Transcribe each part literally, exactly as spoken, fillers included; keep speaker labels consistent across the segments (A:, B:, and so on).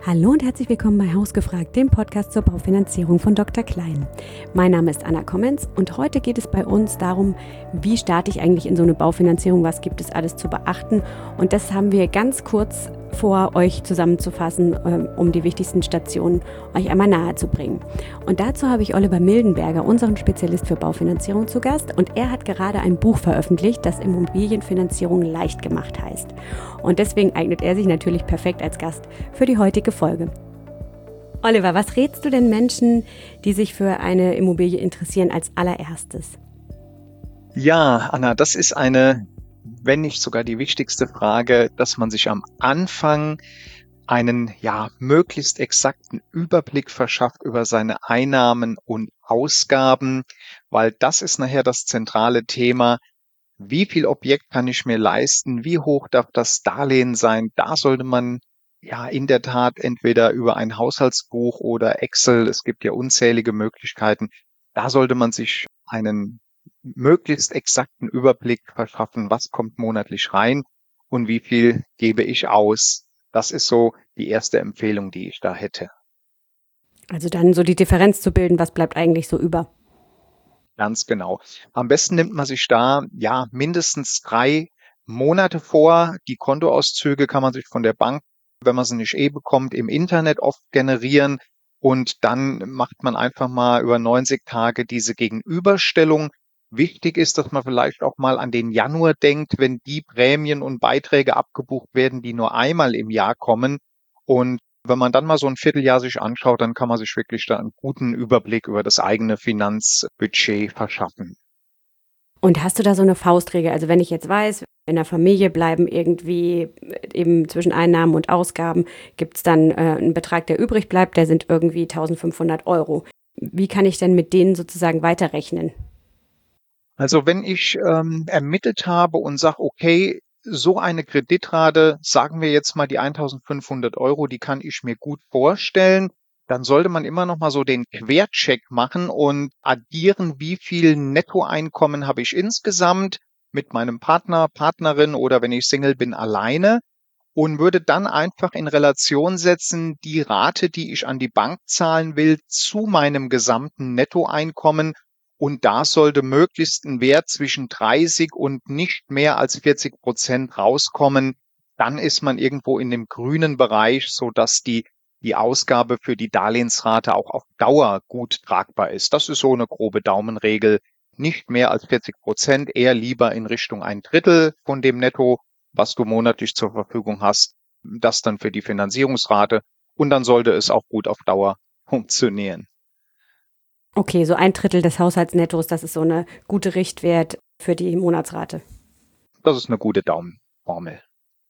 A: Hallo und herzlich willkommen bei Hausgefragt, dem Podcast zur Baufinanzierung von Doktor Klein. Mein Name ist Anna Kommens und heute geht es bei uns darum, wie starte ich eigentlich in so eine Baufinanzierung, was gibt es alles zu beachten, und das haben wir ganz kurz vor, euch zusammenzufassen, um die wichtigsten Stationen euch einmal nahe zu bringen. Und dazu habe ich Oliver Mildenberger, unseren Spezialist für Baufinanzierung, zu Gast, und er hat gerade ein Buch veröffentlicht, das Immobilienfinanzierung leicht gemacht heißt. Und deswegen eignet er sich natürlich perfekt als Gast für die heutige Folge. Oliver, was rätst du denn Menschen, die sich für eine Immobilie interessieren, als allererstes?
B: Ja, Anna, das ist eine, wenn nicht sogar die wichtigste Frage, dass man sich am Anfang einen ja möglichst exakten Überblick verschafft über seine Einnahmen und Ausgaben, weil das ist nachher das zentrale Thema. Wie viel Objekt kann ich mir leisten? Wie hoch darf das Darlehen sein? Da sollte man ja in der Tat entweder über ein Haushaltsbuch oder Excel, es gibt ja unzählige Möglichkeiten, da sollte man sich einen möglichst exakten Überblick verschaffen, was kommt monatlich rein und wie viel gebe ich aus. Das ist so die erste Empfehlung, die ich da hätte.
A: Also dann so die Differenz zu bilden, was bleibt eigentlich so über?
B: Ganz genau. Am besten nimmt man sich da ja mindestens drei Monate vor. Die Kontoauszüge kann man sich von der Bank, wenn man sie nicht eh bekommt, im Internet oft generieren. Und dann macht man einfach mal über neunzig Tage diese Gegenüberstellung. Wichtig ist, dass man vielleicht auch mal an den Januar denkt, wenn die Prämien und Beiträge abgebucht werden, die nur einmal im Jahr kommen. Und wenn man dann mal so ein Vierteljahr sich anschaut, dann kann man sich wirklich da einen guten Überblick über das eigene Finanzbudget verschaffen.
A: Und hast du da so eine Faustregel? Also wenn ich jetzt weiß, in der Familie bleiben irgendwie eben zwischen Einnahmen und Ausgaben, gibt es dann äh, einen Betrag, der übrig bleibt, der sind irgendwie eintausendfünfhundert Euro. Wie kann ich denn mit denen sozusagen weiterrechnen?
B: Also wenn ich ähm, ermittelt habe und sage, okay, so eine Kreditrate, sagen wir jetzt mal die eintausendfünfhundert Euro, die kann ich mir gut vorstellen, dann sollte man immer noch mal so den Quercheck machen und addieren, wie viel Nettoeinkommen habe ich insgesamt mit meinem Partner, Partnerin oder wenn ich Single bin, alleine, und würde dann einfach in Relation setzen, die Rate, die ich an die Bank zahlen will, zu meinem gesamten Nettoeinkommen. Und da sollte möglichst ein Wert zwischen dreißig und nicht mehr als vierzig Prozent rauskommen. Dann ist man irgendwo in dem grünen Bereich, so dass die, die Ausgabe für die Darlehensrate auch auf Dauer gut tragbar ist. Das ist so eine grobe Daumenregel. Nicht mehr als vierzig Prozent, eher lieber in Richtung ein Drittel von dem Netto, was du monatlich zur Verfügung hast. Das dann für die Finanzierungsrate. Und dann sollte es auch gut auf Dauer funktionieren.
A: Okay, so ein Drittel des Haushaltsnettos, das ist so eine gute Richtwert für die Monatsrate.
B: Das ist eine gute Daumenformel.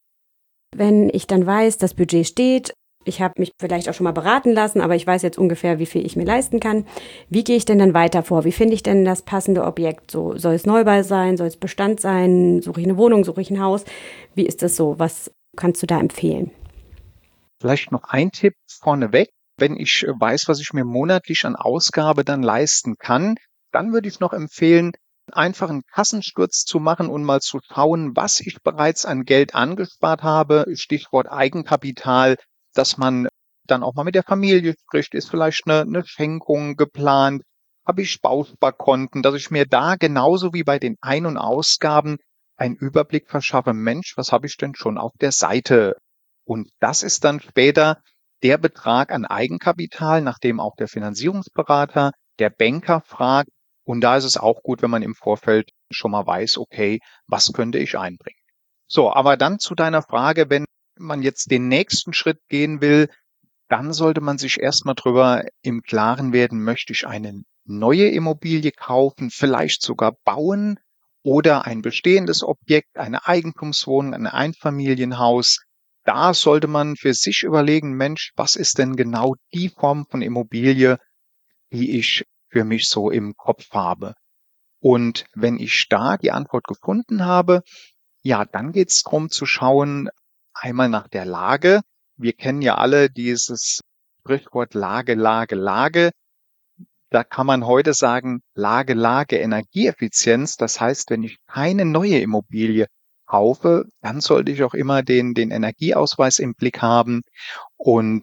A: Wenn ich dann weiß, das Budget steht, ich habe mich vielleicht auch schon mal beraten lassen, aber ich weiß jetzt ungefähr, wie viel ich mir leisten kann. Wie gehe ich denn dann weiter vor? Wie finde ich denn das passende Objekt? So, soll es Neubau sein? Soll es Bestand sein? Suche ich eine Wohnung? Suche ich ein Haus? Wie ist das so? Was kannst du da empfehlen?
B: Vielleicht noch ein Tipp vorneweg. Wenn ich weiß, was ich mir monatlich an Ausgabe dann leisten kann, dann würde ich noch empfehlen, einfach einen Kassensturz zu machen und mal zu schauen, was ich bereits an Geld angespart habe. Stichwort Eigenkapital, dass man dann auch mal mit der Familie spricht. Ist vielleicht eine, eine Schenkung geplant? Habe ich Bausparkonten, dass ich mir da genauso wie bei den Ein- und Ausgaben einen Überblick verschaffe. Mensch, was habe ich denn schon auf der Seite? Und das ist dann später der Betrag an Eigenkapital, nach dem auch der Finanzierungsberater, der Banker fragt. Und da ist es auch gut, wenn man im Vorfeld schon mal weiß, okay, was könnte ich einbringen? So, aber dann zu deiner Frage, wenn man jetzt den nächsten Schritt gehen will, dann sollte man sich erstmal drüber im Klaren werden, möchte ich eine neue Immobilie kaufen, vielleicht sogar bauen oder ein bestehendes Objekt, eine Eigentumswohnung, ein Einfamilienhaus. Da sollte man für sich überlegen, Mensch, was ist denn genau die Form von Immobilie, die ich für mich so im Kopf habe? Und wenn ich da die Antwort gefunden habe, ja, dann geht es darum zu schauen, einmal nach der Lage. Wir kennen ja alle dieses Sprichwort Lage, Lage, Lage. Da kann man heute sagen, Lage, Lage, Energieeffizienz. Das heißt, wenn ich keine neue Immobilie kaufe, dann sollte ich auch immer den, den Energieausweis im Blick haben. Und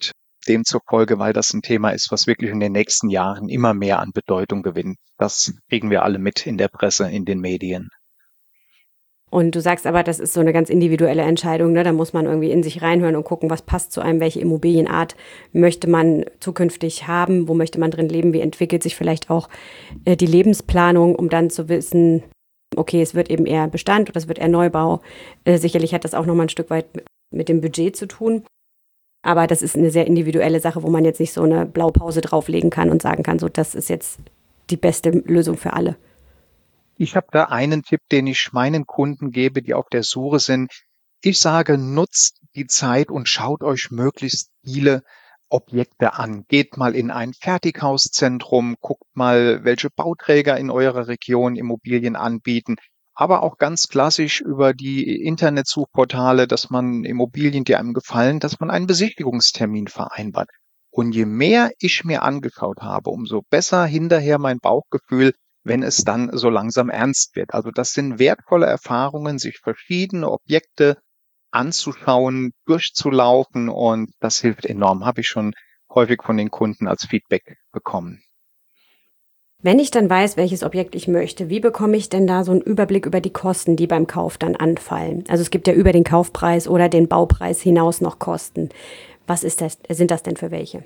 B: demzufolge, weil das ein Thema ist, was wirklich in den nächsten Jahren immer mehr an Bedeutung gewinnt. Das kriegen wir alle mit in der Presse, in den Medien.
A: Und du sagst aber, das ist so eine ganz individuelle Entscheidung, ne? Da muss man irgendwie in sich reinhören und gucken, was passt zu einem, welche Immobilienart möchte man zukünftig haben, wo möchte man drin leben, wie entwickelt sich vielleicht auch äh, die Lebensplanung, um dann zu wissen, okay, es wird eben eher Bestand oder es wird eher Neubau. Äh, sicherlich hat das auch nochmal ein Stück weit mit dem Budget zu tun. Aber das ist eine sehr individuelle Sache, wo man jetzt nicht so eine Blaupause drauflegen kann und sagen kann, so das ist jetzt die beste Lösung für alle.
B: Ich habe da einen Tipp, den ich meinen Kunden gebe, die auf der Suche sind. Ich sage, nutzt die Zeit und schaut euch möglichst viele Objekte an. Geht mal in ein Fertighauszentrum, guckt mal, welche Bauträger in eurer Region Immobilien anbieten, aber auch ganz klassisch über die Internetsuchportale, dass man Immobilien, die einem gefallen, dass man einen Besichtigungstermin vereinbart. Und je mehr ich mir angeschaut habe, umso besser hinterher mein Bauchgefühl, wenn es dann so langsam ernst wird. Also das sind wertvolle Erfahrungen, sich verschiedene Objekte anzuschauen, durchzulaufen, und das hilft enorm. Habe ich schon häufig von den Kunden als Feedback bekommen.
A: Wenn ich dann weiß, welches Objekt ich möchte, wie bekomme ich denn da so einen Überblick über die Kosten, die beim Kauf dann anfallen? Also es gibt ja über den Kaufpreis oder den Baupreis hinaus noch Kosten. Was ist das, sind das denn für welche?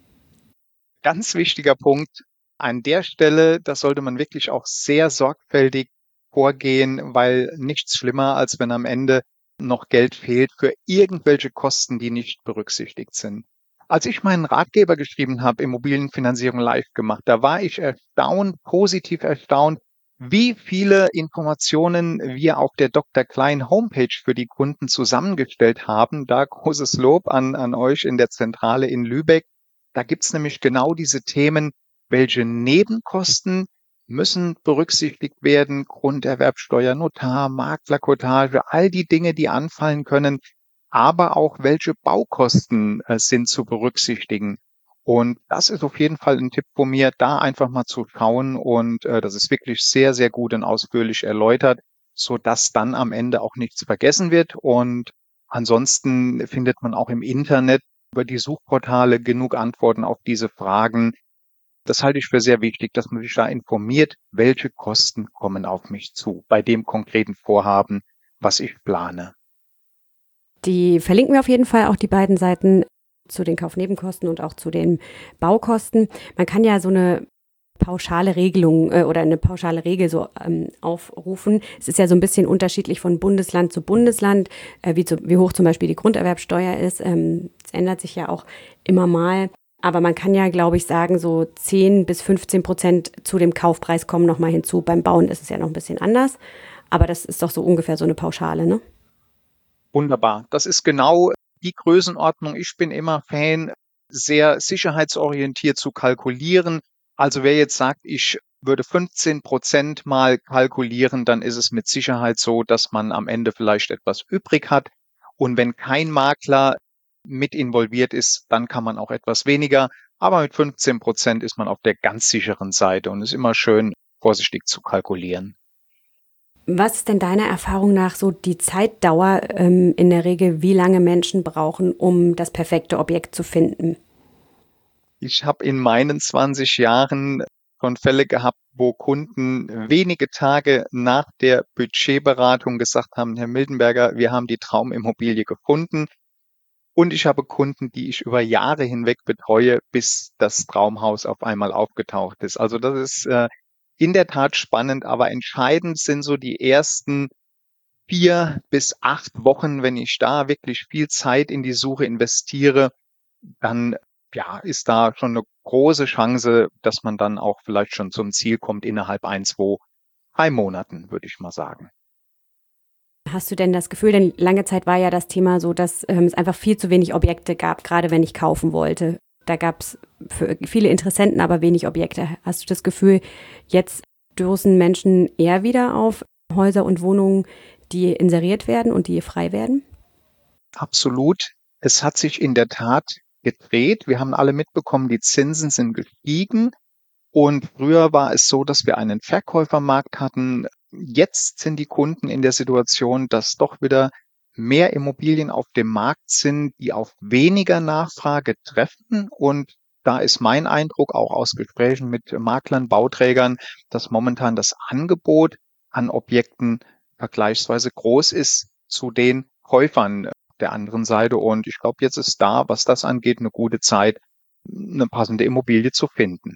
B: Ganz wichtiger Punkt an der Stelle, das sollte man wirklich auch sehr sorgfältig vorgehen, weil nichts schlimmer, als wenn am Ende noch Geld fehlt für irgendwelche Kosten, die nicht berücksichtigt sind. Als ich meinen Ratgeber geschrieben habe, Immobilienfinanzierung live gemacht, da war ich erstaunt, positiv erstaunt, wie viele Informationen wir auf der Doktor Klein Homepage für die Kunden zusammengestellt haben. Da großes Lob an, an euch in der Zentrale in Lübeck. Da gibt's nämlich genau diese Themen, welche Nebenkosten müssen berücksichtigt werden, Grunderwerbsteuer, Notar, Maklerkotage, all die Dinge, die anfallen können, aber auch welche Baukosten äh, sind zu berücksichtigen. Und das ist auf jeden Fall ein Tipp von mir, da einfach mal zu schauen, und äh, das ist wirklich sehr, sehr gut und ausführlich erläutert, so dass dann am Ende auch nichts vergessen wird. Und ansonsten findet man auch im Internet über die Suchportale genug Antworten auf diese Fragen. Das halte ich für sehr wichtig, dass man sich da informiert, welche Kosten kommen auf mich zu bei dem konkreten Vorhaben, was ich plane.
A: Die verlinken wir auf jeden Fall, auch die beiden Seiten zu den Kaufnebenkosten und auch zu den Baukosten. Man kann ja so eine pauschale Regelung äh, oder eine pauschale Regel so ähm, aufrufen. Es ist ja so ein bisschen unterschiedlich von Bundesland zu Bundesland, äh, wie, zu, wie hoch zum Beispiel die Grunderwerbsteuer ist. Ähm, es ändert sich ja auch immer mal. Aber man kann ja, glaube ich, sagen, so zehn bis fünfzehn Prozent zu dem Kaufpreis kommen nochmal hinzu. Beim Bauen ist es ja noch ein bisschen anders. Aber das ist doch so ungefähr so eine Pauschale, ne?
B: Wunderbar. Das ist genau die Größenordnung. Ich bin immer Fan, sehr sicherheitsorientiert zu kalkulieren. Also wer jetzt sagt, ich würde fünfzehn Prozent mal kalkulieren, dann ist es mit Sicherheit so, dass man am Ende vielleicht etwas übrig hat. Und wenn kein Makler mit involviert ist, dann kann man auch etwas weniger. Aber mit fünfzehn Prozent ist man auf der ganz sicheren Seite, und es ist immer schön, vorsichtig zu kalkulieren.
A: Was ist denn deiner Erfahrung nach so die Zeitdauer ähm, in der Regel, wie lange Menschen brauchen, um das perfekte Objekt zu finden?
B: Ich habe in meinen zwanzig Jahren schon Fälle gehabt, wo Kunden wenige Tage nach der Budgetberatung gesagt haben, Herr Mildenberger, wir haben die Traumimmobilie gefunden. Und ich habe Kunden, die ich über Jahre hinweg betreue, bis das Traumhaus auf einmal aufgetaucht ist. Also das ist äh, in der Tat spannend, aber entscheidend sind so die ersten vier bis acht Wochen. Wenn ich da wirklich viel Zeit in die Suche investiere, dann ja, ist da schon eine große Chance, dass man dann auch vielleicht schon zum Ziel kommt innerhalb ein, zwei, drei Monaten, würde ich mal sagen.
A: Hast du denn das Gefühl, denn lange Zeit war ja das Thema so, dass ähm, es einfach viel zu wenig Objekte gab, gerade wenn ich kaufen wollte. Da gab es für viele Interessenten aber wenig Objekte. Hast du das Gefühl, jetzt stoßen Menschen eher wieder auf Häuser und Wohnungen, die inseriert werden und die frei werden?
B: Absolut. Es hat sich in der Tat gedreht. Wir haben alle mitbekommen, die Zinsen sind gestiegen. Und früher war es so, dass wir einen Verkäufermarkt hatten. Jetzt sind die Kunden in der Situation, dass doch wieder mehr Immobilien auf dem Markt sind, die auf weniger Nachfrage treffen. Und da ist mein Eindruck auch aus Gesprächen mit Maklern, Bauträgern, dass momentan das Angebot an Objekten vergleichsweise groß ist zu den Käufern der anderen Seite. Und ich glaube, jetzt ist da, was das angeht, eine gute Zeit, eine passende Immobilie zu finden.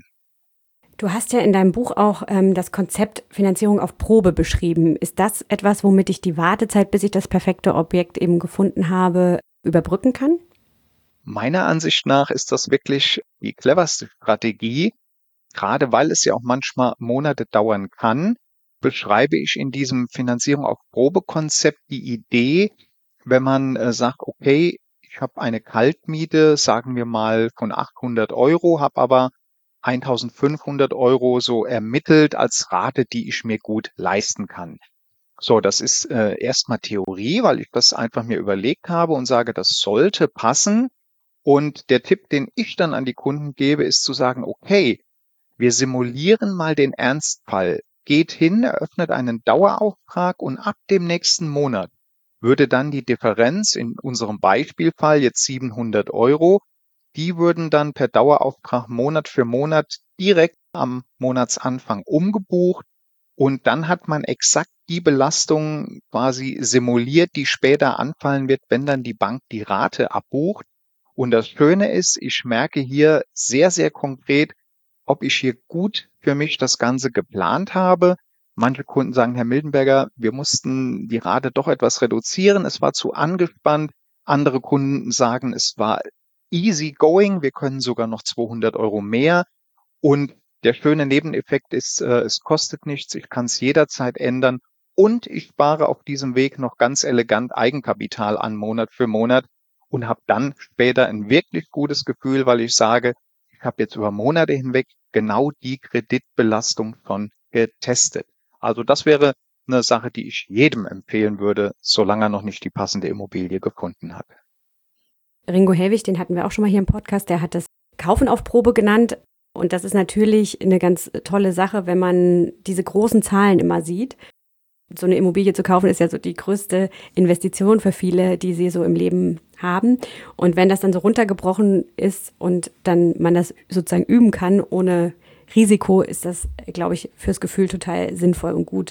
A: Du hast ja in deinem Buch auch ähm, das Konzept Finanzierung auf Probe beschrieben. Ist das etwas, womit ich die Wartezeit, bis ich das perfekte Objekt eben gefunden habe, überbrücken kann?
B: Meiner Ansicht nach ist das wirklich die cleverste Strategie, gerade weil es ja auch manchmal Monate dauern kann, beschreibe ich in diesem Finanzierung auf Probekonzept die Idee, wenn man äh, sagt, okay, ich habe eine Kaltmiete, sagen wir mal von achthundert Euro, habe aber eintausendfünfhundert Euro so ermittelt als Rate, die ich mir gut leisten kann. So, das ist äh, erstmal Theorie, weil ich das einfach mir überlegt habe und sage, das sollte passen. Und der Tipp, den ich dann an die Kunden gebe, ist zu sagen, okay, wir simulieren mal den Ernstfall. Geht hin, eröffnet einen Dauerauftrag und ab dem nächsten Monat würde dann die Differenz, in unserem Beispielfall jetzt siebenhundert Euro, die würden dann per Dauerauftrag Monat für Monat direkt am Monatsanfang umgebucht und dann hat man exakt die Belastung quasi simuliert, die später anfallen wird, wenn dann die Bank die Rate abbucht. Und das Schöne ist, ich merke hier sehr, sehr konkret, ob ich hier gut für mich das Ganze geplant habe. Manche Kunden sagen, Herr Mildenberger, wir mussten die Rate doch etwas reduzieren. Es war zu angespannt. Andere Kunden sagen, es war easy going. Wir können sogar noch zweihundert Euro mehr. Und der schöne Nebeneffekt ist, äh, es kostet nichts. Ich kann es jederzeit ändern. Und ich spare auf diesem Weg noch ganz elegant Eigenkapital an Monat für Monat und habe dann später ein wirklich gutes Gefühl, weil ich sage, ich habe jetzt über Monate hinweg genau die Kreditbelastung schon getestet. Also das wäre eine Sache, die ich jedem empfehlen würde, solange er noch nicht die passende Immobilie gefunden hat.
A: Ringo Helwig, den hatten wir auch schon mal hier im Podcast, der hat das Kaufen auf Probe genannt. Und das ist natürlich eine ganz tolle Sache, wenn man diese großen Zahlen immer sieht. So eine Immobilie zu kaufen ist ja so die größte Investition für viele, die sie so im Leben haben. Und wenn das dann so runtergebrochen ist und dann man das sozusagen üben kann ohne Risiko, ist das, glaube ich, fürs Gefühl total sinnvoll und gut.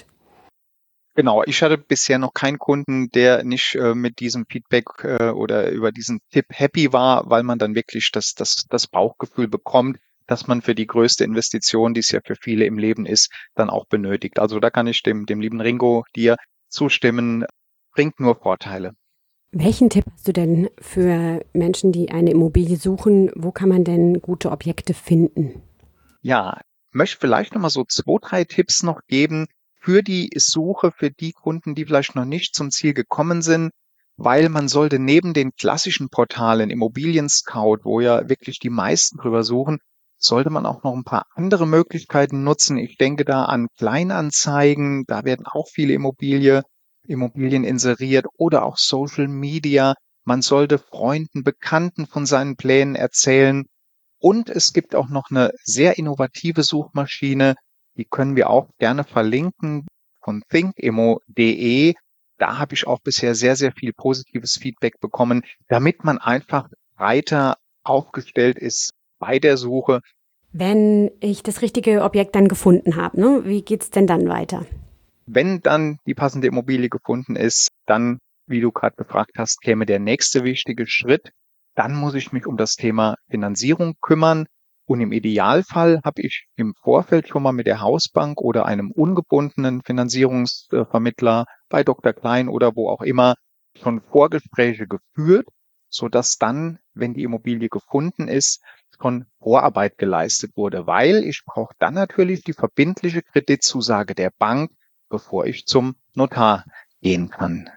B: Genau, ich hatte bisher noch keinen Kunden, der nicht äh, mit diesem Feedback äh, oder über diesen Tipp happy war, weil man dann wirklich das, das, das Bauchgefühl bekommt, dass man für die größte Investition, die es ja für viele im Leben ist, dann auch benötigt. Also da kann ich dem, dem lieben Ringo dir zustimmen, bringt nur Vorteile.
A: Welchen Tipp hast du denn für Menschen, die eine Immobilie suchen? Wo kann man denn gute Objekte finden?
B: Ja, möchte vielleicht noch mal so zwei, drei Tipps noch geben für die Suche, für die Kunden, die vielleicht noch nicht zum Ziel gekommen sind, weil man sollte neben den klassischen Portalen Immobilien Scout, wo ja wirklich die meisten drüber suchen, sollte man auch noch ein paar andere Möglichkeiten nutzen. Ich denke da an Kleinanzeigen, da werden auch viele Immobilie, Immobilien inseriert oder auch Social Media. Man sollte Freunden, Bekannten von seinen Plänen erzählen. Und es gibt auch noch eine sehr innovative Suchmaschine, die können wir auch gerne verlinken, von thinkimmo punkt de. Da habe ich auch bisher sehr, sehr viel positives Feedback bekommen, damit man einfach breiter aufgestellt ist bei der Suche.
A: Wenn ich das richtige Objekt dann gefunden habe, ne, wie geht's denn dann weiter?
B: Wenn dann die passende Immobilie gefunden ist, dann, wie du gerade gefragt hast, käme der nächste wichtige Schritt. Dann muss ich mich um das Thema Finanzierung kümmern. Und im Idealfall habe ich im Vorfeld schon mal mit der Hausbank oder einem ungebundenen Finanzierungsvermittler bei Doktor Klein oder wo auch immer schon Vorgespräche geführt, sodass dann, wenn die Immobilie gefunden ist, schon Vorarbeit geleistet wurde. Weil ich brauche dann natürlich die verbindliche Kreditzusage der Bank, bevor ich zum Notar gehen kann.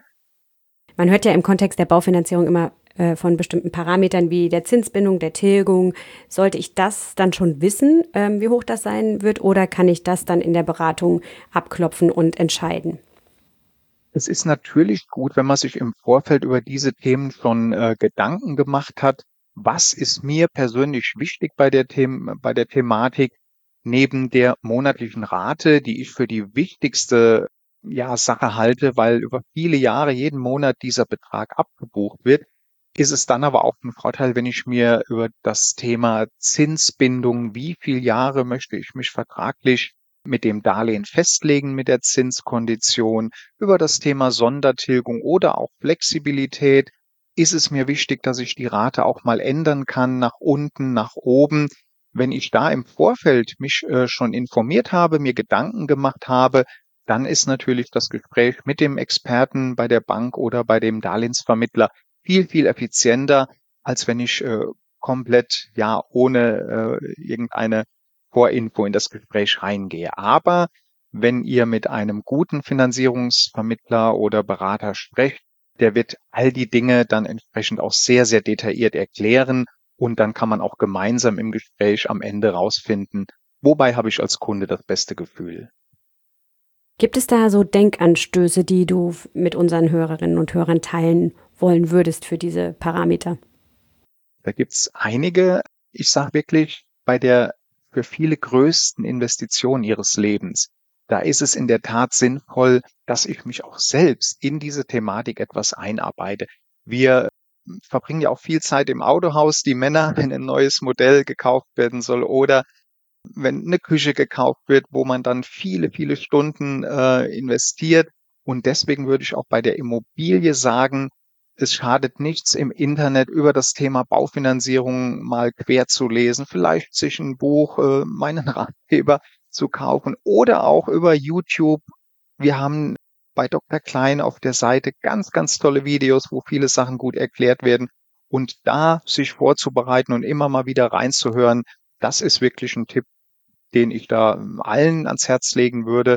A: Man hört ja im Kontext der Baufinanzierung immer äh, von bestimmten Parametern wie der Zinsbindung, der Tilgung. Sollte ich das dann schon wissen, ähm, wie hoch das sein wird, oder kann ich das dann in der Beratung abklopfen und entscheiden?
B: Es ist natürlich gut, wenn man sich im Vorfeld über diese Themen schon äh, Gedanken gemacht hat. Was ist mir persönlich wichtig bei der, The- bei der Thematik? Neben der monatlichen Rate, die ich für die wichtigste ja, Sache halte, weil über viele Jahre jeden Monat dieser Betrag abgebucht wird, ist es dann aber auch ein Vorteil, wenn ich mir über das Thema Zinsbindung, wie viel Jahre möchte ich mich vertraglich mit dem Darlehen festlegen, mit der Zinskondition, über das Thema Sondertilgung oder auch Flexibilität, ist es mir wichtig, dass ich die Rate auch mal ändern kann, nach unten, nach oben. Wenn ich da im Vorfeld mich äh, schon informiert habe, mir Gedanken gemacht habe, dann ist natürlich das Gespräch mit dem Experten bei der Bank oder bei dem Darlehensvermittler viel, viel effizienter, als wenn ich äh, komplett ja ohne äh, irgendeine Vorinfo in das Gespräch reingehe. Aber wenn ihr mit einem guten Finanzierungsvermittler oder Berater sprecht, der wird all die Dinge dann entsprechend auch sehr, sehr detailliert erklären und dann kann man auch gemeinsam im Gespräch am Ende rausfinden, wobei habe ich als Kunde das beste Gefühl.
A: Gibt es da so Denkanstöße, die du mit unseren Hörerinnen und Hörern teilen wollen würdest für diese Parameter?
B: Da gibt's einige, ich sage wirklich, bei der für viele größten Investition ihres Lebens, da ist es in der Tat sinnvoll, dass ich mich auch selbst in diese Thematik etwas einarbeite. Wir verbringen ja auch viel Zeit im Autohaus, die Männer, wenn ein neues Modell gekauft werden soll oder wenn eine Küche gekauft wird, wo man dann viele, viele Stunden äh, investiert. Und deswegen würde ich auch bei der Immobilie sagen, es schadet nichts, im Internet über das Thema Baufinanzierung mal quer zu lesen, vielleicht sich ein Buch, äh, meinen Ratgeber zu kaufen oder auch über YouTube. Wir haben bei Doktor Klein auf der Seite ganz, ganz tolle Videos, wo viele Sachen gut erklärt werden. Und da sich vorzubereiten und immer mal wieder reinzuhören, das ist wirklich ein Tipp, den ich da allen ans Herz legen würde.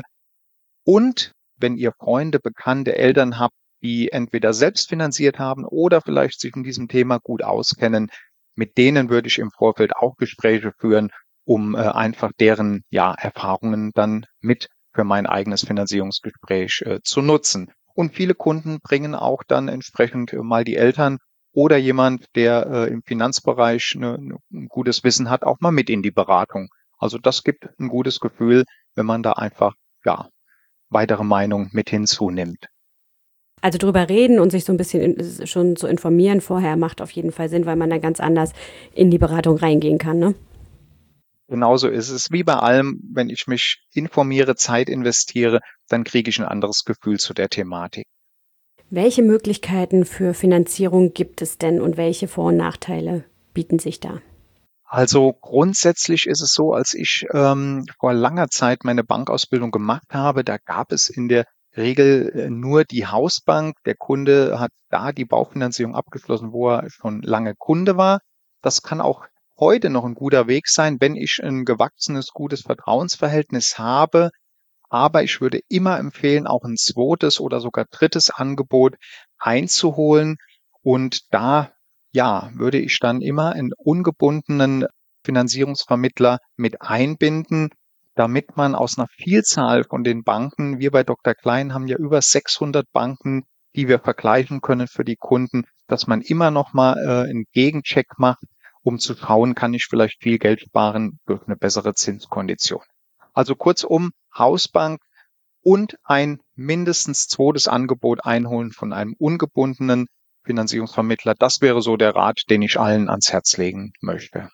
B: Und wenn ihr Freunde, Bekannte, Eltern habt, die entweder selbst finanziert haben oder vielleicht sich in diesem Thema gut auskennen, mit denen würde ich im Vorfeld auch Gespräche führen, um äh, einfach deren ja, Erfahrungen dann mit für mein eigenes Finanzierungsgespräch äh, zu nutzen. Und viele Kunden bringen auch dann entsprechend äh, mal die Eltern oder jemand, der äh, im Finanzbereich ne, ne, ein gutes Wissen hat, auch mal mit in die Beratung. Also das gibt ein gutes Gefühl, wenn man da einfach ja weitere Meinung mit hinzunimmt.
A: Also drüber reden und sich so ein bisschen in, schon zu informieren vorher macht auf jeden Fall Sinn, weil man dann ganz anders in die Beratung reingehen kann, ne?
B: Genauso ist es wie bei allem, wenn ich mich informiere, Zeit investiere, dann kriege ich ein anderes Gefühl zu der Thematik.
A: Welche Möglichkeiten für Finanzierung gibt es denn und welche Vor- und Nachteile bieten sich da?
B: Also grundsätzlich ist es so, als ich ähm, vor langer Zeit meine Bankausbildung gemacht habe, da gab es in der Regel äh, nur die Hausbank. Der Kunde hat da die Baufinanzierung abgeschlossen, wo er schon lange Kunde war. Das kann auch heute noch ein guter Weg sein, wenn ich ein gewachsenes, gutes Vertrauensverhältnis habe. Aber ich würde immer empfehlen, auch ein zweites oder sogar drittes Angebot einzuholen. Und da, ja, würde ich dann immer einen ungebundenen Finanzierungsvermittler mit einbinden, damit man aus einer Vielzahl von den Banken, wir bei Doktor Klein haben ja über sechshundert Banken, die wir vergleichen können für die Kunden, dass man immer noch mal äh, einen Gegencheck macht, um zu schauen, kann ich vielleicht viel Geld sparen durch eine bessere Zinskondition. Also kurzum, Hausbank und ein mindestens zweites Angebot einholen von einem ungebundenen Finanzierungsvermittler. Das wäre so der Rat, den ich allen ans Herz legen möchte.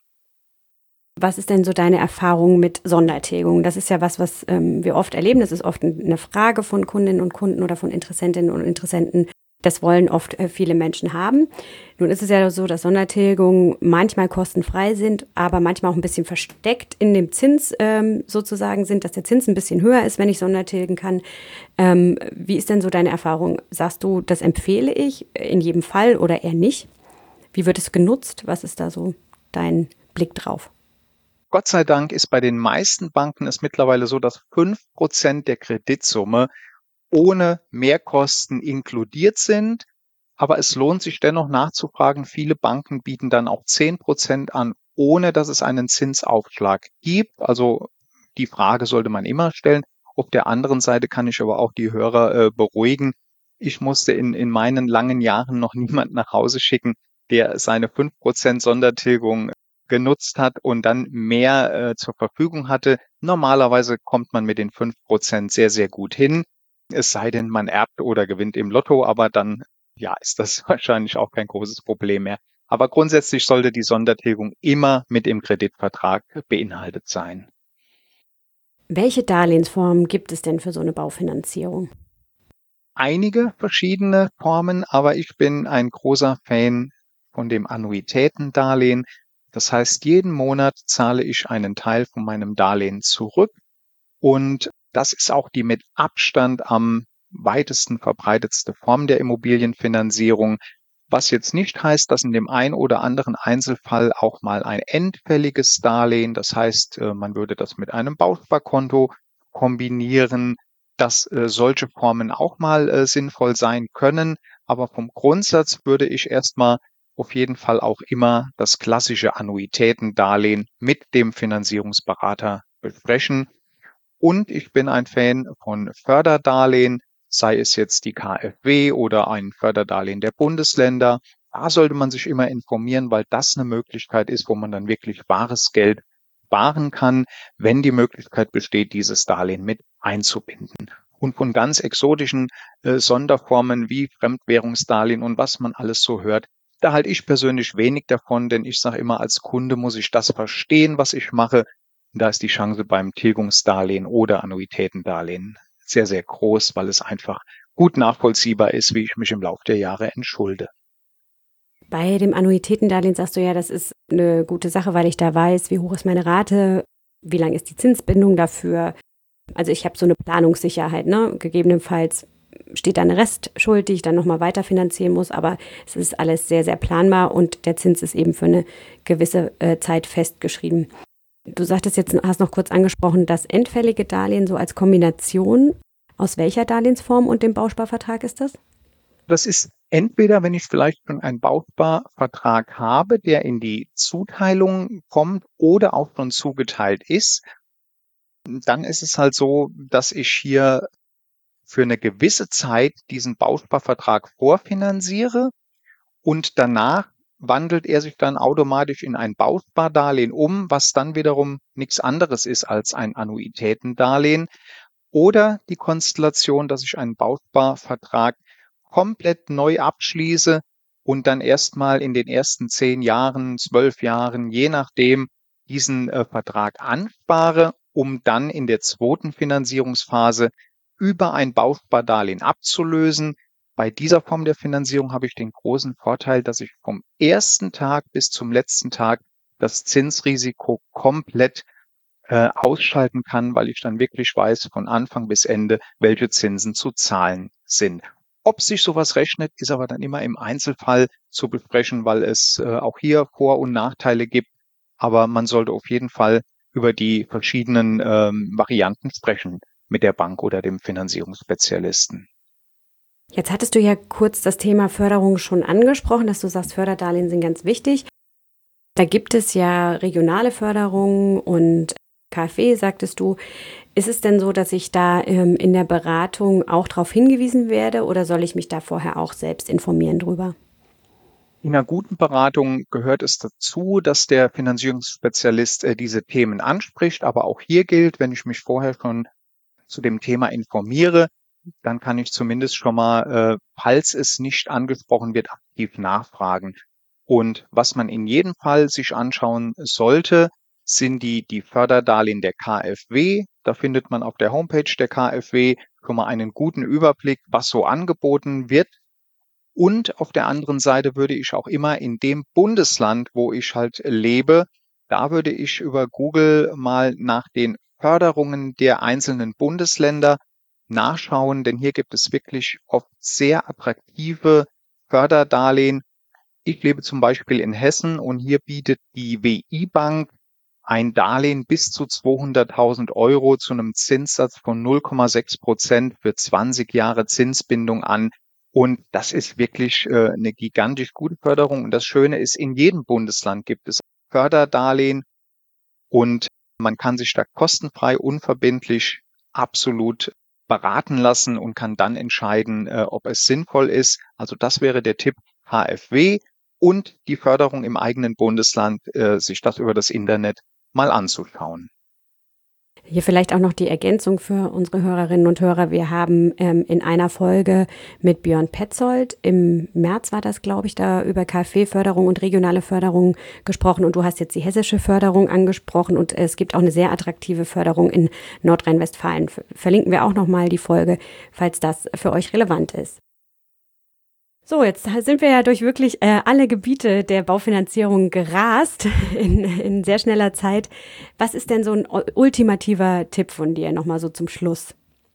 A: Was ist denn so deine Erfahrung mit Sondertilgung? Das ist ja was, was ähm, wir oft erleben. Das ist oft eine Frage von Kundinnen und Kunden oder von Interessentinnen und Interessenten. Das wollen oft äh, viele Menschen haben. Nun ist es ja so, dass Sondertilgungen manchmal kostenfrei sind, aber manchmal auch ein bisschen versteckt in dem Zins ähm, sozusagen sind, dass der Zins ein bisschen höher ist, wenn ich Sondertilgen kann. Ähm, wie ist denn so deine Erfahrung? Sagst du, das empfehle ich in jedem Fall oder eher nicht? Wie wird es genutzt? Was ist da so dein Blick drauf?
B: Gott sei Dank ist bei den meisten Banken es mittlerweile so, dass fünf Prozent der Kreditsumme ohne Mehrkosten inkludiert sind. Aber es lohnt sich dennoch nachzufragen. Viele Banken bieten dann auch zehn Prozent an, ohne dass es einen Zinsaufschlag gibt. Also die Frage sollte man immer stellen. Auf der anderen Seite kann ich aber auch die Hörer äh, beruhigen. Ich musste in, in meinen langen Jahren noch niemand nach Hause schicken, der seine fünf Prozent Sondertilgung genutzt hat und dann mehr äh, zur Verfügung hatte. Normalerweise kommt man mit den fünf Prozent sehr, sehr gut hin. Es sei denn, man erbt oder gewinnt im Lotto, aber dann, ja, ist das wahrscheinlich auch kein großes Problem mehr. Aber grundsätzlich sollte die Sondertilgung immer mit im Kreditvertrag beinhaltet sein.
A: Welche Darlehensformen gibt es denn für so eine Baufinanzierung?
B: Einige verschiedene Formen, aber ich bin ein großer Fan von dem Annuitätendarlehen. Das heißt, jeden Monat zahle ich einen Teil von meinem Darlehen zurück und das ist auch die mit Abstand am weitesten verbreitetste Form der Immobilienfinanzierung, was jetzt nicht heißt, dass in dem ein oder anderen Einzelfall auch mal ein endfälliges Darlehen, das heißt, äh, man würde das mit einem Bausparkonto kombinieren, dass äh, solche Formen auch mal äh, sinnvoll sein können. Aber vom Grundsatz würde ich erstmal auf jeden Fall auch immer das klassische Annuitätendarlehen mit dem Finanzierungsberater besprechen. Und ich bin ein Fan von Förderdarlehen, sei es jetzt die KfW oder ein Förderdarlehen der Bundesländer. Da sollte man sich immer informieren, weil das eine Möglichkeit ist, wo man dann wirklich bares Geld sparen kann, wenn die Möglichkeit besteht, dieses Darlehen mit einzubinden. Und von ganz exotischen äh, Sonderformen wie Fremdwährungsdarlehen und was man alles so hört, da halte ich persönlich wenig davon, denn ich sage immer, als Kunde muss ich das verstehen, was ich mache. Da ist die Chance beim Tilgungsdarlehen oder Annuitätendarlehen sehr, sehr groß, weil es einfach gut nachvollziehbar ist, wie ich mich im Laufe der Jahre entschulde.
A: Bei dem Annuitätendarlehen sagst du ja, das ist eine gute Sache, weil ich da weiß, wie hoch ist meine Rate, wie lang ist die Zinsbindung dafür. Also ich habe so eine Planungssicherheit, ne? Gegebenenfalls steht da eine Restschuld, die ich dann nochmal weiterfinanzieren muss, aber es ist alles sehr, sehr planbar und der Zins ist eben für eine gewisse äh, Zeit festgeschrieben. Du sagtest jetzt, hast noch kurz angesprochen, das endfällige Darlehen so als Kombination. Aus welcher Darlehensform und dem Bausparvertrag ist das?
B: Das ist entweder, wenn ich vielleicht schon einen Bausparvertrag habe, der in die Zuteilung kommt oder auch schon zugeteilt ist, dann ist es halt so, dass ich hier für eine gewisse Zeit diesen Bausparvertrag vorfinanziere und danach wandelt er sich dann automatisch in ein Bauspardarlehen um, was dann wiederum nichts anderes ist als ein Annuitätendarlehen. Oder die Konstellation, dass ich einen Bausparvertrag komplett neu abschließe und dann erstmal in den ersten zehn Jahren, zwölf Jahren, je nachdem, diesen äh, Vertrag anspare, um dann in der zweiten Finanzierungsphase über ein Bauspardarlehen abzulösen. Bei dieser Form der Finanzierung habe ich den großen Vorteil, dass ich vom ersten Tag bis zum letzten Tag das Zinsrisiko komplett äh, ausschalten kann, weil ich dann wirklich weiß von Anfang bis Ende, welche Zinsen zu zahlen sind. Ob sich sowas rechnet, ist aber dann immer im Einzelfall zu besprechen, weil es äh, auch hier Vor- und Nachteile gibt. Aber man sollte auf jeden Fall über die verschiedenen ähm, Varianten sprechen mit der Bank oder dem Finanzierungsspezialisten.
A: Jetzt hattest du ja kurz das Thema Förderung schon angesprochen, dass du sagst, Förderdarlehen sind ganz wichtig. Da gibt es ja regionale Förderungen und KfW, sagtest du. Ist es denn so, dass ich da ähm, in der Beratung auch darauf hingewiesen werde oder soll ich mich da vorher auch selbst informieren drüber?
B: In einer guten Beratung gehört es dazu, dass der Finanzierungsspezialist äh, diese Themen anspricht. Aber auch hier gilt, wenn ich mich vorher schon zu dem Thema informiere, dann kann ich zumindest schon mal, äh, falls es nicht angesprochen wird, aktiv nachfragen. Und was man in jedem Fall sich anschauen sollte, sind die, die Förderdarlehen der KfW. Da findet man auf der Homepage der KfW schon mal einen guten Überblick, was so angeboten wird. Und auf der anderen Seite würde ich auch immer in dem Bundesland, wo ich halt lebe, da würde ich über Google mal nach den Förderungen der einzelnen Bundesländer nachschauen, denn hier gibt es wirklich oft sehr attraktive Förderdarlehen. Ich lebe zum Beispiel in Hessen und hier bietet die W I-Bank ein Darlehen bis zu zweihunderttausend Euro zu einem Zinssatz von null Komma sechs Prozent für zwanzig Jahre Zinsbindung an. Und das ist wirklich äh, eine gigantisch gute Förderung. Und das Schöne ist, in jedem Bundesland gibt es Förderdarlehen und man kann sich da kostenfrei, unverbindlich absolut beraten lassen und kann dann entscheiden, äh, ob es sinnvoll ist. Also das wäre der Tipp KfW und die Förderung im eigenen Bundesland, äh, sich das über das Internet mal anzuschauen.
A: Hier vielleicht auch noch die Ergänzung für unsere Hörerinnen und Hörer. Wir haben ähm, in einer Folge mit Björn Petzold, im März war das, glaube ich, da über KfW-Förderung und regionale Förderung gesprochen. Und du hast jetzt die hessische Förderung angesprochen. Und es gibt auch eine sehr attraktive Förderung in Nordrhein-Westfalen. Verlinken wir auch nochmal die Folge, falls das für euch relevant ist. So, jetzt sind wir ja durch wirklich äh, alle Gebiete der Baufinanzierung gerast in, in sehr schneller Zeit. Was ist denn so ein ultimativer Tipp von dir nochmal so zum Schluss?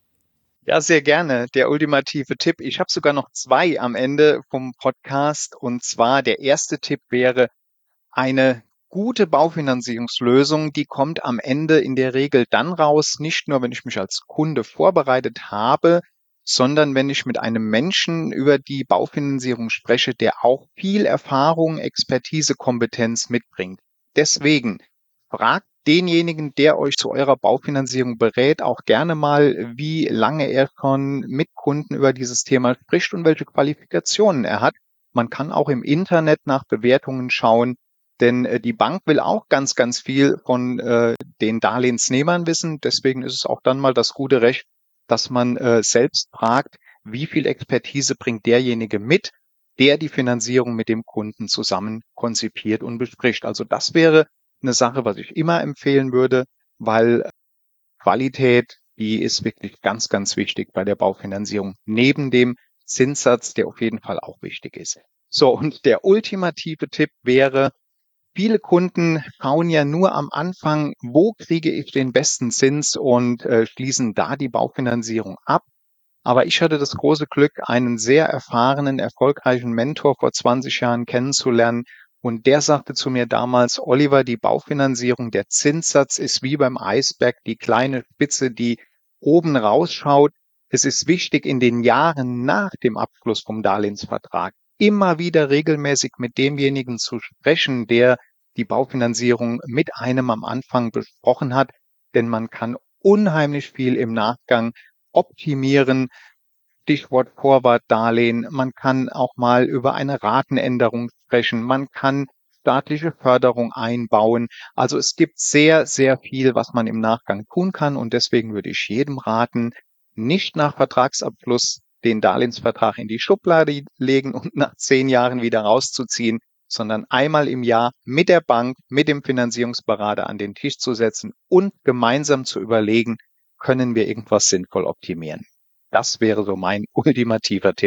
B: Ja, sehr gerne. Der ultimative Tipp. Ich habe sogar noch zwei am Ende vom Podcast. Und zwar der erste Tipp wäre, eine gute Baufinanzierungslösung, die kommt am Ende in der Regel dann raus, nicht nur, wenn ich mich als Kunde vorbereitet habe, sondern wenn ich mit einem Menschen über die Baufinanzierung spreche, der auch viel Erfahrung, Expertise, Kompetenz mitbringt. Deswegen fragt denjenigen, der euch zu eurer Baufinanzierung berät, auch gerne mal, wie lange er schon mit Kunden über dieses Thema spricht und welche Qualifikationen er hat. Man kann auch im Internet nach Bewertungen schauen, denn äh, die Bank will auch ganz, ganz viel von äh, den Darlehensnehmern wissen. Deswegen ist es auch dann mal das gute Recht, dass man äh, selbst fragt, wie viel Expertise bringt derjenige mit, der die Finanzierung mit dem Kunden zusammen konzipiert und bespricht. Also das wäre eine Sache, was ich immer empfehlen würde, weil Qualität, die ist wirklich ganz, ganz wichtig bei der Baufinanzierung, neben dem Zinssatz, der auf jeden Fall auch wichtig ist. So, und der ultimative Tipp wäre, viele Kunden schauen ja nur am Anfang, wo kriege ich den besten Zins und äh, schließen da die Baufinanzierung ab. Aber ich hatte das große Glück, einen sehr erfahrenen, erfolgreichen Mentor vor zwanzig Jahren kennenzulernen. Und der sagte zu mir damals, Oliver, die Baufinanzierung, der Zinssatz ist wie beim Eisberg, die kleine Spitze, die oben rausschaut. Es ist wichtig, in den Jahren nach dem Abschluss vom Darlehensvertrag immer wieder regelmäßig mit demjenigen zu sprechen, der die Baufinanzierung mit einem am Anfang besprochen hat, denn man kann unheimlich viel im Nachgang optimieren. Stichwort Vorwartdarlehen. Man kann auch mal über eine Ratenänderung sprechen. Man kann staatliche Förderung einbauen. Also es gibt sehr, sehr viel, was man im Nachgang tun kann. Und deswegen würde ich jedem raten, nicht nach Vertragsabschluss den Darlehensvertrag in die Schublade legen und nach zehn Jahren wieder rauszuziehen, sondern einmal im Jahr mit der Bank, mit dem Finanzierungsberater an den Tisch zu setzen und gemeinsam zu überlegen, können wir irgendwas sinnvoll optimieren. Das wäre so mein ultimativer Tipp.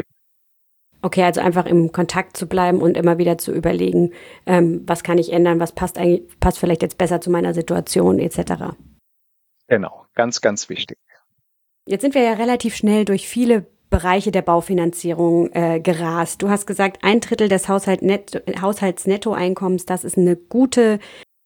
A: Okay, also einfach im Kontakt zu bleiben und immer wieder zu überlegen, ähm, was kann ich ändern, was passt eigentlich, passt vielleicht jetzt besser zu meiner Situation et cetera.
B: Genau, ganz, ganz wichtig.
A: Jetzt sind wir ja relativ schnell durch viele Bereiche der Baufinanzierung äh, gerast. Du hast gesagt, ein Drittel des Haushalt Net- Haushaltsnettoeinkommens, das ist eine gute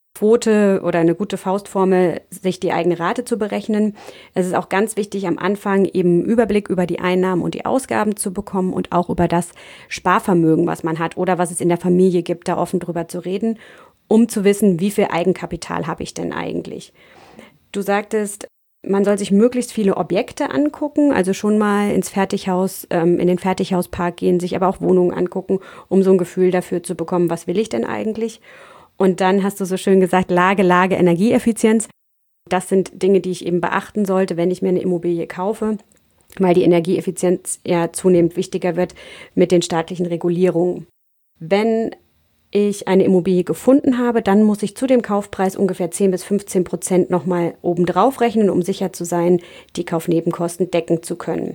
A: Quote oder eine gute Faustformel, sich die eigene Rate zu berechnen. Es ist auch ganz wichtig, am Anfang eben Überblick über die Einnahmen und die Ausgaben zu bekommen und auch über das Sparvermögen, was man hat oder was es in der Familie gibt, da offen drüber zu reden, um zu wissen, wie viel Eigenkapital habe ich denn eigentlich. Du sagtest, man soll sich möglichst viele Objekte angucken, also schon mal ins Fertighaus, ähm, in den Fertighauspark gehen, sich aber auch Wohnungen angucken, um so ein Gefühl dafür zu bekommen, was will ich denn eigentlich? Und dann hast du so schön gesagt, Lage, Lage, Energieeffizienz. Das sind Dinge, die ich eben beachten sollte, wenn ich mir eine Immobilie kaufe, weil die Energieeffizienz ja zunehmend wichtiger wird mit den staatlichen Regulierungen. Wenn ich eine Immobilie gefunden habe, dann muss ich zu dem Kaufpreis ungefähr zehn bis fünfzehn Prozent nochmal obendrauf rechnen, um sicher zu sein, die Kaufnebenkosten decken zu können.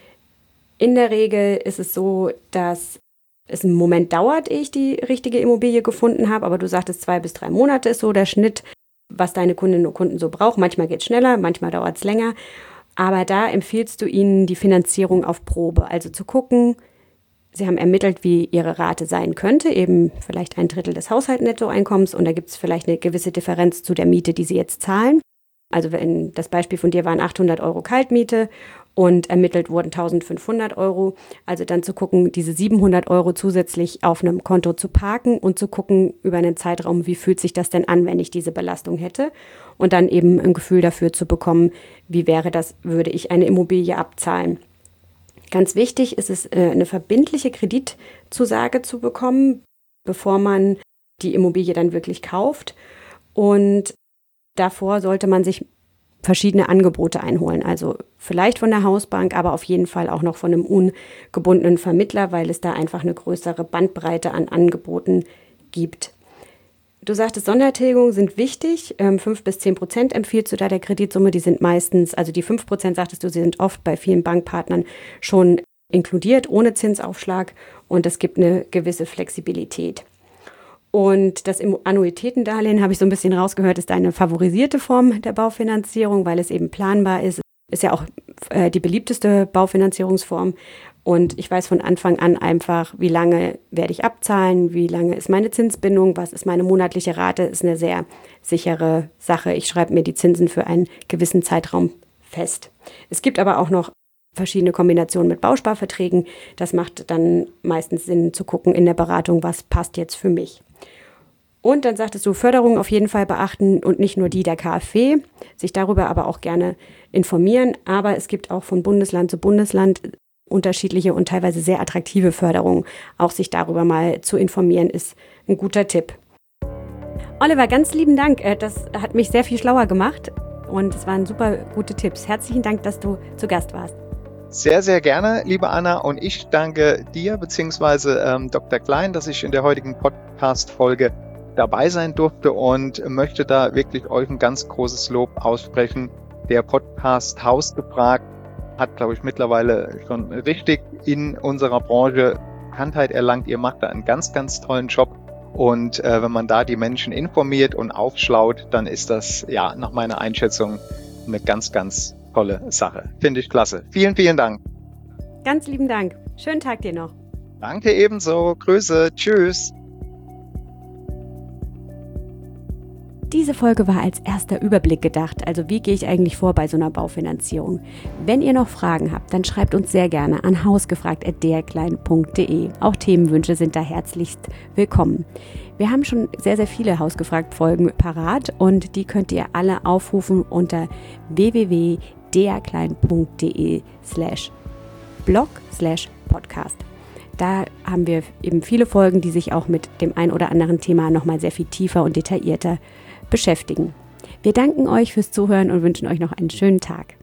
A: In der Regel ist es so, dass es einen Moment dauert, ehe ich die richtige Immobilie gefunden habe, aber du sagtest, zwei bis drei Monate ist so der Schnitt, was deine Kundinnen und Kunden so brauchen. Manchmal geht es schneller, manchmal dauert es länger, aber da empfiehlst du ihnen die Finanzierung auf Probe, also zu gucken, sie haben ermittelt, wie ihre Rate sein könnte, eben vielleicht ein Drittel des Haushaltsnettoeinkommens und da gibt es vielleicht eine gewisse Differenz zu der Miete, die sie jetzt zahlen. Also wenn das Beispiel von dir waren achthundert Euro Kaltmiete und ermittelt wurden eintausendfünfhundert Euro, also dann zu gucken, diese siebenhundert Euro zusätzlich auf einem Konto zu parken und zu gucken über einen Zeitraum, wie fühlt sich das denn an, wenn ich diese Belastung hätte und dann eben ein Gefühl dafür zu bekommen, wie wäre das, würde ich eine Immobilie abzahlen. Ganz wichtig ist es, eine verbindliche Kreditzusage zu bekommen, bevor man die Immobilie dann wirklich kauft. Und davor sollte man sich verschiedene Angebote einholen. Also vielleicht von der Hausbank, aber auf jeden Fall auch noch von einem ungebundenen Vermittler, weil es da einfach eine größere Bandbreite an Angeboten gibt. Du sagtest, Sondertilgungen sind wichtig. fünf bis zehn Prozent empfiehlst du da der Kreditsumme. Die sind meistens, also die fünf Prozent sagtest du, sie sind oft bei vielen Bankpartnern schon inkludiert, ohne Zinsaufschlag. Und es gibt eine gewisse Flexibilität. Und das Annuitätendarlehen, habe ich so ein bisschen rausgehört, ist eine favorisierte Form der Baufinanzierung, weil es eben planbar ist. Ist ja auch äh, die beliebteste Baufinanzierungsform. Und ich weiß von Anfang an einfach, wie lange werde ich abzahlen, wie lange ist meine Zinsbindung, was ist meine monatliche Rate, ist eine sehr sichere Sache. Ich schreibe mir die Zinsen für einen gewissen Zeitraum fest. Es gibt aber auch noch verschiedene Kombinationen mit Bausparverträgen. Das macht dann meistens Sinn zu gucken in der Beratung, was passt jetzt für mich. Und dann sagtest du, Förderung auf jeden Fall beachten und nicht nur die der KfW, sich darüber aber auch gerne informieren. Aber es gibt auch von Bundesland zu Bundesland unterschiedliche und teilweise sehr attraktive Förderungen. Auch sich darüber mal zu informieren, ist ein guter Tipp. Oliver, ganz lieben Dank. Das hat mich sehr viel schlauer gemacht und es waren super gute Tipps. Herzlichen Dank, dass du zu Gast warst.
B: Sehr, sehr gerne, liebe Anna, und ich danke dir bzw. Ähm, Doktor Klein, dass ich in der heutigen Podcast-Folge dabei sein durfte und möchte da wirklich euch ein ganz großes Lob aussprechen. Der Podcast Hausgefragt hat, glaube ich, mittlerweile schon richtig in unserer Branche Bekanntheit erlangt. Ihr macht da einen ganz, ganz tollen Job. Und äh, wenn man da die Menschen informiert und aufschlaut, dann ist das, ja, nach meiner Einschätzung eine ganz, ganz tolle Sache. Finde ich klasse. Vielen, vielen Dank.
A: Ganz lieben Dank. Schönen Tag dir noch.
B: Danke ebenso. Grüße. Tschüss.
A: Diese Folge war als erster Überblick gedacht, also wie gehe ich eigentlich vor bei so einer Baufinanzierung. Wenn ihr noch Fragen habt, dann schreibt uns sehr gerne an hausgefragt at d r klein punkt d e. Auch Themenwünsche sind da herzlichst willkommen. Wir haben schon sehr, sehr viele Hausgefragt-Folgen parat und die könnt ihr alle aufrufen unter w w w punkt d r klein punkt d e slash blog slash podcast. Da haben wir eben viele Folgen, die sich auch mit dem ein oder anderen Thema nochmal sehr viel tiefer und detaillierter beschäftigen. Wir danken euch fürs Zuhören und wünschen euch noch einen schönen Tag.